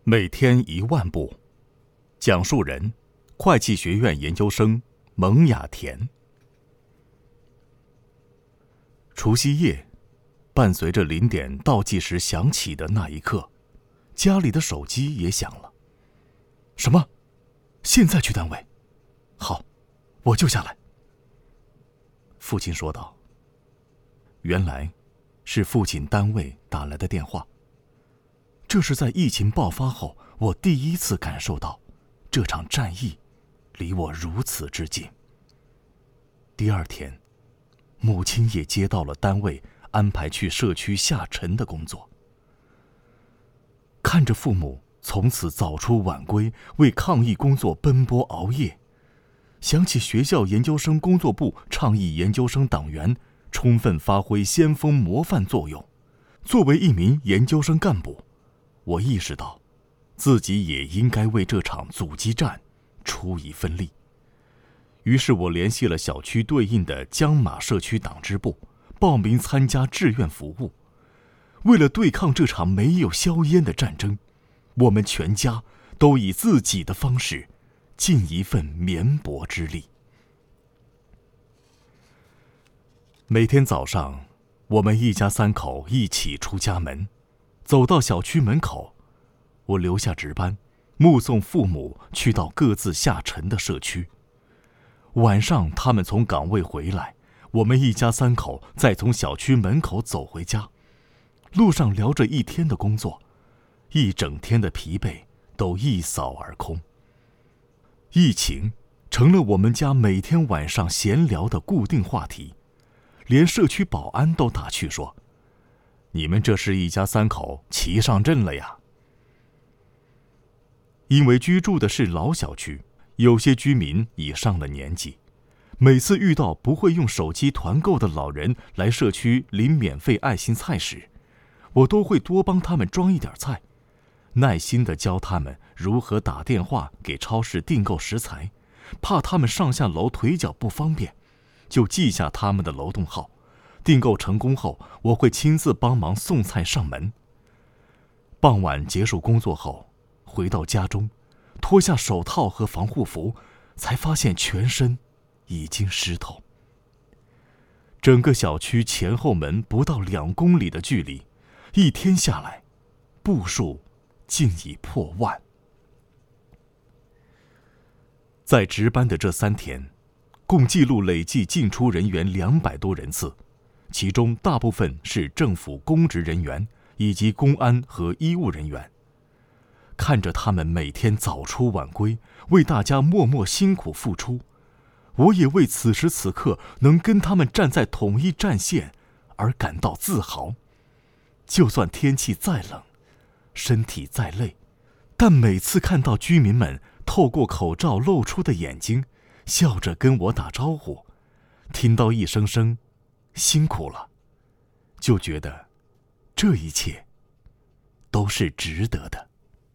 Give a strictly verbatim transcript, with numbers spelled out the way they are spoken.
每天一万步，讲述人：会计学院研究生蒙雅田。除夕夜，伴随着零点倒计时响起的那一刻，家里的手机也响了。什么？现在去单位？好，我就下来。父亲说道。原来，是父亲单位打来的电话。这是在疫情爆发后，我第一次感受到，这场战役离我如此之近。第二天，母亲也接到了单位安排去社区下沉的工作。看着父母从此早出晚归，为抗疫工作奔波熬夜，想起学校研究生工作部倡议研究生党员充分发挥先锋模范作用，作为一名研究生干部，我意识到自己也应该为这场阻击战出一份力。于是我联系了小区对应的江马社区党支部，报名参加志愿服务。为了对抗这场没有硝烟的战争，我们全家都以自己的方式尽一份绵薄之力。每天早上，我们一家三口一起出家门，走到小区门口，我留下值班，目送父母去到各自下沉的社区。晚上他们从岗位回来，我们一家三口再从小区门口走回家。路上聊着一天的工作，一整天的疲惫都一扫而空。疫情成了我们家每天晚上闲聊的固定话题，连社区保安都打趣说：“你们这是一家三口齐上阵了呀。”因为居住的是老小区，有些居民已上了年纪，每次遇到不会用手机团购的老人来社区领免费爱心菜时，我都会多帮他们装一点菜，耐心地教他们如何打电话给超市订购食材，怕他们上下楼腿脚不方便，就记下他们的楼栋号。订购成功后，我会亲自帮忙送菜上门。傍晚结束工作后，回到家中，脱下手套和防护服，才发现全身已经湿透。整个小区前后门不到两公里的距离，一天下来，步数竟已破万。在值班的这三天，共记录累计进出人员两百多人次，其中大部分是政府公职人员以及公安和医务人员。看着他们每天早出晚归，为大家默默辛苦付出，我也为此时此刻能跟他们站在统一战线而感到自豪。就算天气再冷，身体再累，但每次看到居民们透过口罩露出的眼睛，笑着跟我打招呼，听到一声声辛苦了，就觉得这一切都是值得的。